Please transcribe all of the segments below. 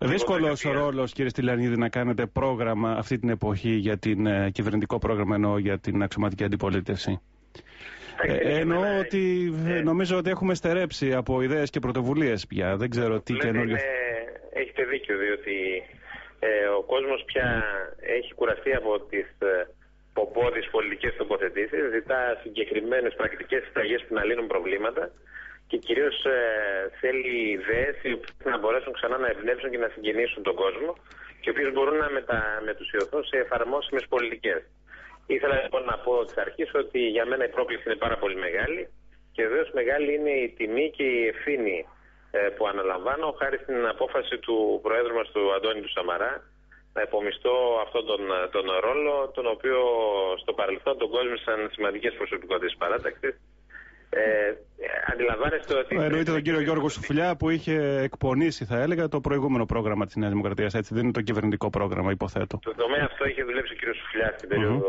Δύσκολος ο ρόλος, κύριε Στυλιανίδη, να κάνετε πρόγραμμα αυτή την εποχή για την κυβερνητικό πρόγραμμα, εννοώ για την αξιωματική αντιπολίτευση. Εννοώ ότι νομίζω ότι έχουμε στερέψει από ιδέες και πρωτοβουλίες πια. Δεν ξέρω τι καινούργιο. Έχετε δίκιο, διότι ο κόσμος πια έχει κουραστεί από τις πομπώδεις πολιτικές τοποθετήσεις, ζητά συγκεκριμένες πρακτικές συνταγές που να λύνουν προβλήματα και κυρίως θέλει ιδέες να μπορέσουν ξανά να εμπνεύσουν και να συγκινήσουν τον κόσμο και οι οποίες μπορούν να μετουσιωθούν σε εφαρμόσιμες πολιτικές. Ήθελα λοιπόν να πω εξ αρχής ότι για μένα η πρόκληση είναι πάρα πολύ μεγάλη και βεβαίως μεγάλη είναι η τιμή και η ευθύνη που αναλαμβάνω χάρη στην απόφαση του Προέδρου μας, του Αντώνη του Σαμαρά, να υπομισθώ αυτόν τον ρόλο, τον οποίο στο παρελθόν τον κόσμησαν σημαντικές προσωπικότητες της παράταξης. Αντιλαμβάνεστε ότι. Εννοείται τον κύριο Γιώργο Σουφλιά που είχε εκπονήσει, θα έλεγα, το προηγούμενο πρόγραμμα της Νέας Δημοκρατίας. Έτσι, δεν είναι το κυβερνητικό πρόγραμμα, υποθέτω. Το τομέα αυτό είχε δουλέψει ο κύριος Σουφλιά στην περίοδο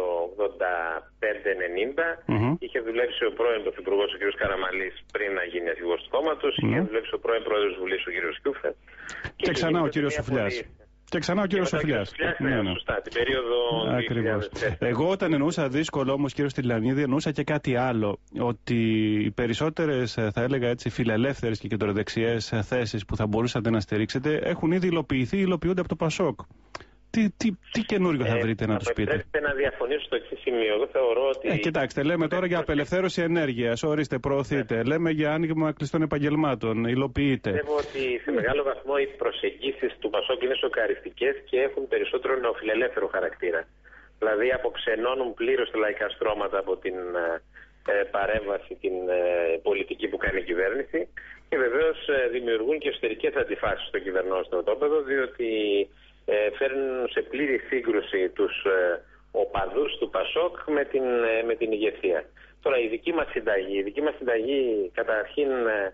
85-90. Είχε δουλέψει ο πρώην πρωθυπουργός ο κύριος Καραμαλής πριν να γίνει αρχηγός του κόμματος. Είχε δουλέψει ο πρώην πρόεδρος της Βουλής ο κύριος Κιούφε. Και ξανά ο κύριος Σουφλιάς. Και ξανά ο κύριος Σοφλιάς. Ναι, σωστά, την περίοδο. Ακριβώς. Εγώ όταν εννοούσα δύσκολο όμως, κύριο Στυλιανίδη, εννοούσα και κάτι άλλο. Ότι οι περισσότερες, θα έλεγα έτσι, φιλελεύθερες και κεντροδεξιές θέσεις που θα μπορούσατε να στηρίξετε έχουν ήδη υλοποιηθεί, υλοποιούνται από το ΠΑΣΟΚ. Τι καινούργιο θα βρείτε να τους πείτε? Πρέπει να διαφωνήσω στο εξής σημείο. Εγώ θεωρώ ότι. Κοιτάξτε, λέμε τώρα για απελευθέρωση ενέργειας. Ορίστε, προωθείτε. Λέμε για άνοιγμα κλειστών επαγγελμάτων. Υλοποιείτε. Πιστεύω ότι σε μεγάλο βαθμό οι προσεγγίσεις του ΠΑΣΟΚ είναι σοκαριστικές και έχουν περισσότερο νεοφιλελεύθερο χαρακτήρα. Δηλαδή αποξενώνουν πλήρως τα λαϊκά στρώματα από την παρέμβαση, την πολιτική που κάνει η κυβέρνηση και βεβαίως δημιουργούν και εσωτερικές αντιφάσεις στο κυβερνό στρατόπεδο, διότι φέρνουν σε πλήρη σύγκρουση τους οπαδούς του ΠΑΣΟΚ με την ηγεσία. Τώρα η δική μας συνταγή καταρχήν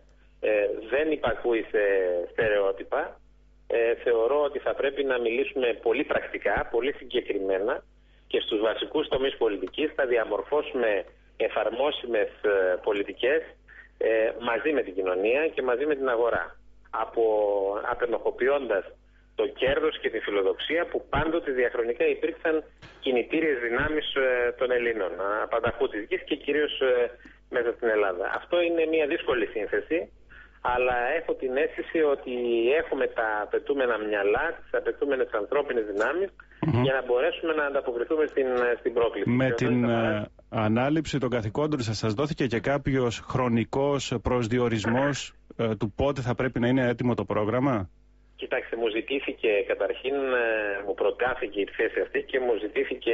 δεν υπακούει σε στερεότυπα. Θεωρώ ότι θα πρέπει να μιλήσουμε πολύ πρακτικά, πολύ συγκεκριμένα και στους βασικούς τομείς πολιτικής θα διαμορφώσουμε εφαρμόσιμες πολιτικές μαζί με την κοινωνία και μαζί με την αγορά, απενοχοποιώντας το κέρδος και τη φιλοδοξία που πάντοτε διαχρονικά υπήρξαν κινητήριες δυνάμεις των Ελλήνων, απανταχού της γης και κυρίως μέσα στην Ελλάδα. Αυτό είναι μια δύσκολη σύνθεση, αλλά έχω την αίσθηση ότι έχουμε τα απαιτούμενα μυαλά, τις απαιτούμενες ανθρώπινες δυνάμεις για να μπορέσουμε να ανταποκριθούμε στην πρόκληση. Με την ανάληψη των καθηκόντων σας δόθηκε και κάποιος χρονικός προσδιορισμός του πότε θα πρέπει να είναι έτοιμο το πρόγραμμα? Κοιτάξτε, μου ζητήθηκε καταρχήν, μου προτάθηκε η θέση αυτή και μου ζητήθηκε,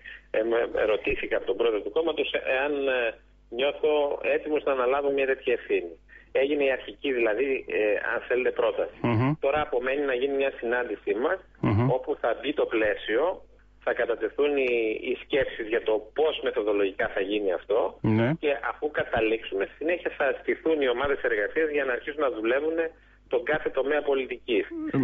ρωτήθηκα από τον πρόεδρο του κόμματος εάν νιώθω έτοιμος να αναλάβω μια τέτοια ευθύνη. Έγινε η αρχική δηλαδή, αν θέλετε, πρόταση. Τώρα απομένει να γίνει μια συνάντησή μας, όπου θα μπει το πλαίσιο, θα κατατεθούν οι σκέψεις για το πώς μεθοδολογικά θα γίνει αυτό και αφού καταλήξουμε, στη συνέχεια θα στηθούν οι ομάδες εργασίας για να αρχίσουν να δουλεύουν τον κάθε τομέα πολιτικής.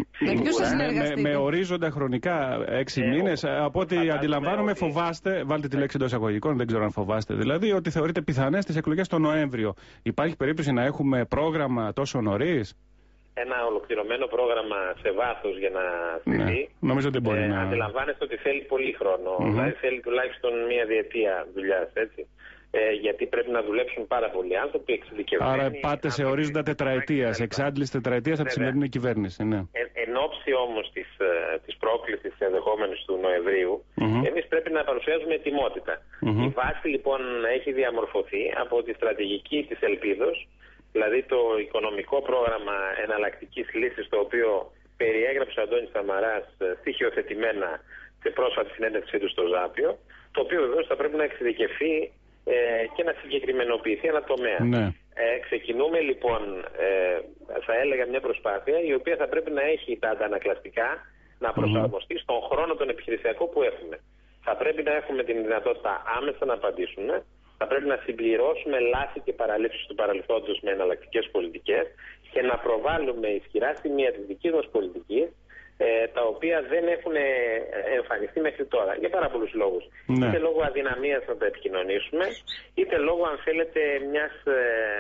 Με ορίζοντα χρονικά 6 μήνες, από ό,τι αντιλαμβάνομαι φοβάστε, βάλτε τη λέξη εντός εισαγωγικών, δεν ξέρω αν φοβάστε δηλαδή, ότι θεωρείτε πιθανές τις εκλογές τον Νοέμβριο. Υπάρχει περίπτωση να έχουμε πρόγραμμα τόσο νωρίς? Ένα ολοκληρωμένο πρόγραμμα σε βάθος για να στηθεί. Νομίζω ότι μπορεί να. Αντιλαμβάνεστε ότι θέλει πολύ χρόνο. Δηλαδή θέλει τουλάχιστον μία διετία δουλειάς, έτσι. Γιατί πρέπει να δουλέψουν πάρα πολλοί άνθρωποι εξειδικευμένοι. Άρα πάτε σε ορίζοντα τετραετίας, εξάντληση τετραετίας από τη σημερινή κυβέρνηση. Ναι. Εν ώψη όμως της πρόκλησης ενδεχόμενης του Νοεμβρίου, εμείς πρέπει να παρουσιάζουμε ετοιμότητα. Η βάση λοιπόν έχει διαμορφωθεί από τη στρατηγική της ελπίδος, δηλαδή το οικονομικό πρόγραμμα εναλλακτικής λύσης, το οποίο περιέγραψε ο Αντώνης Σαμαράς στοιχειοθετημένα σε πρόσφατη συνέντευξή του στο Ζάπιο, το οποίο βεβαίως θα πρέπει να εξειδικευθεί και να συγκεκριμενοποιηθεί ένα τομέα. Ξεκινούμε λοιπόν, θα έλεγα, μια προσπάθεια η οποία θα πρέπει να έχει τα αντανακλαστικά να προσαρμοστεί στον χρόνο τον επιχειρησιακό που έχουμε. Θα πρέπει να έχουμε την δυνατότητα άμεσα να απαντήσουμε, θα πρέπει να συμπληρώσουμε λάθη και παραλήψεις του παρελθόντος με εναλλακτικές πολιτικές και να προβάλλουμε ισχυρά σημεία της δικής μας πολιτικής, τα οποία δεν έχουν εμφανιστεί μέχρι τώρα για πάρα πολλούς λόγους. Είτε λόγω αδυναμίας να τα επικοινωνήσουμε, είτε λόγω, αν θέλετε, μιας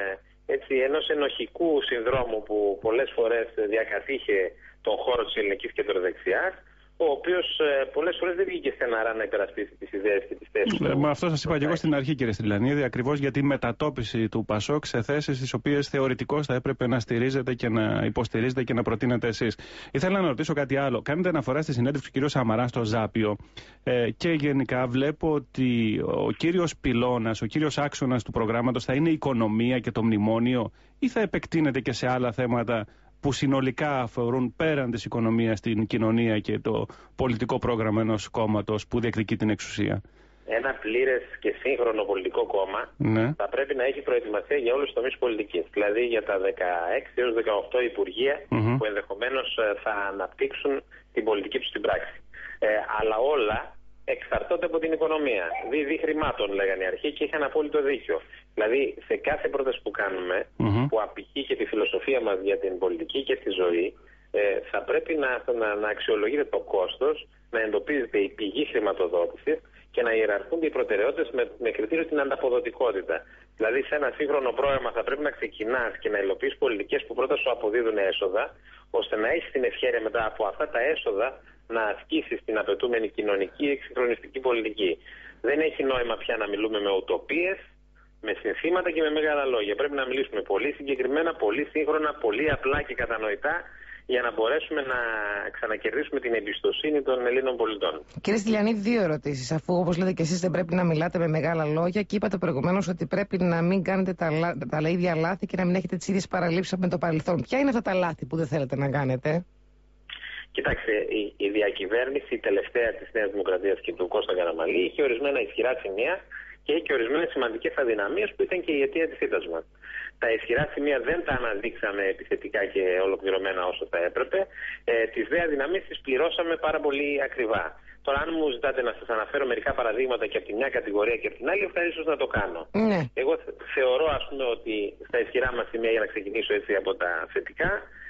ενός ενοχικού συνδρόμου που πολλές φορές διακατήχε τον χώρο της ελληνικής κεντροδεξιάς, ο οποίος πολλές φορές δεν βγήκε στεναρά να υπερασπίσει τις ιδέες και τις θέσεις του. Με αυτό σας είπα και εγώ στην αρχή, κύριε Στυλιανίδη, ακριβώς για τη μετατόπιση του ΠΑΣΟΚ σε θέσεις τις οποίες θεωρητικώς θα έπρεπε να στηρίζετε και να υποστηρίζετε και να προτείνετε εσείς. Ήθελα να ρωτήσω κάτι άλλο. Κάνετε αναφορά στη συνέντευξη του κ. Σαμαρά στο Ζάπιο και γενικά βλέπω ότι ο κύριος πυλώνας, ο κύριος άξονας του προγράμματος θα είναι η οικονομία και το μνημόνιο, ή θα επεκτείνεται και σε άλλα θέματα που συνολικά αφορούν πέραν της οικονομίας την κοινωνία και το πολιτικό πρόγραμμα ενός κόμματος που διεκδικεί την εξουσία? Ένα πλήρες και σύγχρονο πολιτικό κόμμα θα πρέπει να έχει προετοιμασία για όλους τους τομείς πολιτικής. Δηλαδή για τα 16 έως 18 υπουργεία που ενδεχομένως θα αναπτύξουν την πολιτική τους στην πράξη. Αλλά όλα εξαρτώνται από την οικονομία. Δι χρημάτων, λέγανε οι αρχαίοι, και είχαν απόλυτο δίκιο. Δηλαδή, σε κάθε πρόταση που κάνουμε, που απηχεί και τη φιλοσοφία μας για την πολιτική και τη ζωή, θα πρέπει να αξιολογείται το κόστος, να εντοπίζεται η πηγή χρηματοδότησης και να ιεραρχούνται οι προτεραιότητες με κριτήριο την ανταποδοτικότητα. Δηλαδή, σε ένα σύγχρονο πρόγραμμα θα πρέπει να ξεκινάς και να υλοποιείς πολιτικές που πρώτα σου αποδίδουν έσοδα, ώστε να έχεις την ευχέρεια μετά από αυτά τα έσοδα να ασκήσεις την απαιτούμενη κοινωνική εξυγχρονιστική πολιτική. Δεν έχει νόημα πια να μιλούμε με ουτοπίες, με συνθήματα και με μεγάλα λόγια. Πρέπει να μιλήσουμε πολύ συγκεκριμένα, πολύ σύγχρονα, πολύ απλά και κατανοητά, για να μπορέσουμε να ξανακερδίσουμε την εμπιστοσύνη των Ελλήνων πολιτών. Κύριε Στυλιανίδη, δύο ερωτήσεις. Αφού, όπως λέτε και εσείς, δεν πρέπει να μιλάτε με μεγάλα λόγια και είπατε προηγουμένως ότι πρέπει να μην κάνετε τα ίδια λάθη και να μην έχετε τις ίδιες παραλήψεις με το παρελθόν. Ποια είναι αυτά τα λάθη που δεν θέλετε να κάνετε? Κοιτάξτε, η διακυβέρνηση, η τελευταία της Νέας Δημοκρατίας και του Κώστα Καραμανλή, είχε ορισμένα ισχυρά σημεία και είχε ορισμένες σημαντικές αδυναμίες που ήταν και η αιτία της ήττας μας. Τα ισχυρά σημεία δεν τα αναδείξαμε επιθετικά και ολοκληρωμένα όσο θα έπρεπε. Τις δε αδυναμίες τις πληρώσαμε πάρα πολύ ακριβά. Τώρα, αν μου ζητάτε να σας αναφέρω μερικά παραδείγματα και από τη μια κατηγορία και από την άλλη, ευχαρίστως να το κάνω. Εγώ θεωρώ, ας πούμε, ότι στα ισχυρά μας σημεία, για να ξεκινήσω έτσι από τα θετικά,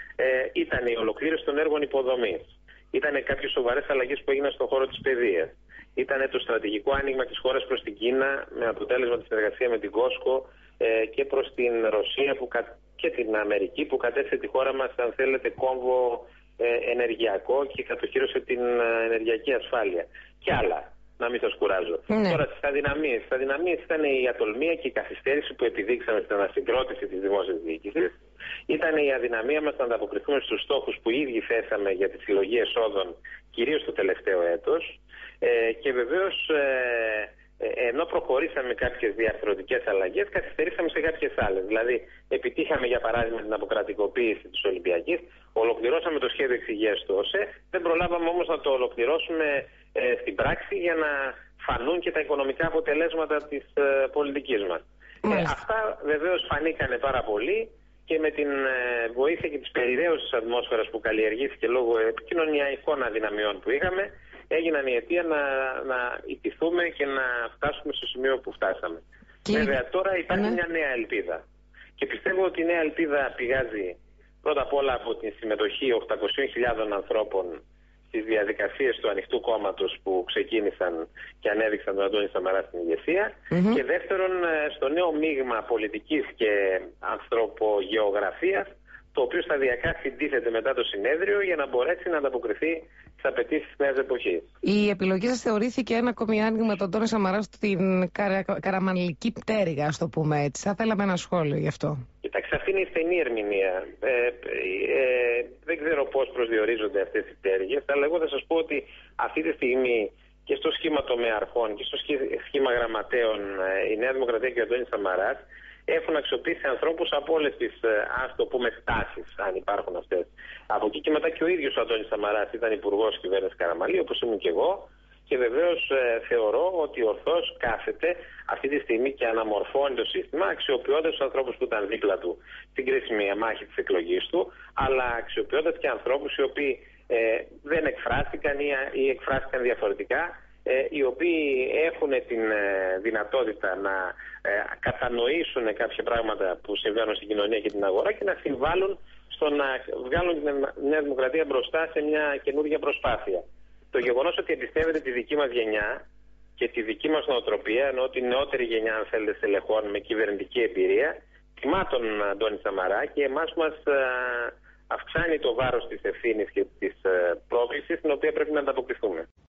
ήταν η ολοκλήρωση των έργων υποδομής. Ήταν κάποιες σοβαρές αλλαγές που έγιναν στον χώρο της παιδείας. Ήταν το στρατηγικό άνοιγμα της χώρας προς την Κίνα, με αποτέλεσμα τη συνεργασία με την Κόσκο και προς την Ρωσία και την Αμερική, που κατέθεσε τη χώρα μας, αν θέλετε, κόμβο ενεργειακό και κατοχύρωσε την ενεργειακή ασφάλεια. Και άλλα, να μην σας κουράζω. Τώρα, στις αδυναμίες ήταν η ατολμία και η καθυστέρηση που επιδείξαμε στην ανασυγκρότηση της δημόσιας διοίκησης. Ήταν η αδυναμία μας να ανταποκριθούμε στους στόχους που ήδη θέσαμε για τη συλλογή εσόδων, κυρίως το τελευταίο έτος. Και βεβαίως, ενώ προχωρήσαμε κάποιες διαρθρωτικές αλλαγές, καθυστερήσαμε σε κάποιες άλλες. Δηλαδή, επιτύχαμε για παράδειγμα την αποκρατικοποίηση της Ολυμπιακής, ολοκληρώσαμε το σχέδιο εξυγείας του ΟΣΕ, δεν προλάβαμε όμως να το ολοκληρώσουμε στην πράξη για να φανούν και τα οικονομικά αποτελέσματα της πολιτικής μας. Αυτά βεβαίως φανήκανε πάρα πολύ και με την βοήθεια και της περιραίωσης ατμόσφαιρας που καλλιεργήθηκε λόγω επικοινωνιακών αδυναμιών που είχαμε, έγιναν η αιτία να ιτηθούμε και να φτάσουμε στο σημείο που φτάσαμε. Βέβαια, τώρα υπάρχει μια νέα ελπίδα. Και πιστεύω ότι η νέα ελπίδα πηγάζει πρώτα απ' όλα από την συμμετοχή 800.000 ανθρώπων στις διαδικασίες του Ανοιχτού Κόμματος που ξεκίνησαν και ανέδειξαν τον Αντώνη Σαμαρά στην ηγεσία. Και δεύτερον, στο νέο μείγμα πολιτικής και ανθρωπογεωγραφίας, το οποίο σταδιακά συντίθεται μετά το συνέδριο για να μπορέσει να ανταποκριθεί στις απαιτήσεις της νέας εποχής. Η επιλογή σας θεωρήθηκε ένα ακόμη άνοιγμα τον Αντώνη Σαμαρά στην καραμανλική πτέρυγα, ας το πούμε έτσι. Θα θέλαμε ένα σχόλιο γι' αυτό. Κοιτάξτε, αυτή είναι η στενή ερμηνεία. Δεν ξέρω πώς προσδιορίζονται αυτές οι πτέρυγες, αλλά εγώ θα σας πω ότι αυτή τη στιγμή και στο σχήμα τομεαρχών και στο σχήμα γραμματέων η Νέα Δημοκρατία και ο Αντώνης Σαμαράς έχουν αξιοποιήσει ανθρώπους από όλες τις, ας το πούμε, στάσεις, αν υπάρχουν αυτές. Από εκεί και μετά και ο ίδιος ο Αντώνης Σαμαράς ήταν υπουργός κυβέρνησης Καραμανλή, όπως ήμουν και εγώ, και βεβαίως θεωρώ ότι ορθώς κάθεται αυτή τη στιγμή και αναμορφώνει το σύστημα, αξιοποιώντας τους ανθρώπους που ήταν δίπλα του στην κρίσιμη μάχη της εκλογής του, αλλά αξιοποιώντας και ανθρώπους οι οποίοι δεν εκφράστηκαν ή εκφράστηκαν διαφορετικά, οι οποίοι έχουν την δυνατότητα να κατανοήσουν κάποια πράγματα που συμβαίνουν στην κοινωνία και την αγορά και να συμβάλλουν στο να βγάλουν την Νέα Δημοκρατία μπροστά σε μια καινούργια προσπάθεια. Το γεγονός ότι εμπιστεύεται τη δική μας γενιά και τη δική μας νοοτροπία, ενώ την νεότερη γενιά, αν θέλετε, στελεχών με κυβερνητική εμπειρία, τιμά τον Αντώνη Σαμαρά και εμάς μας αυξάνει το βάρος της ευθύνης και της πρόκλησης στην οποία πρέπει να ανταποκριθούμε.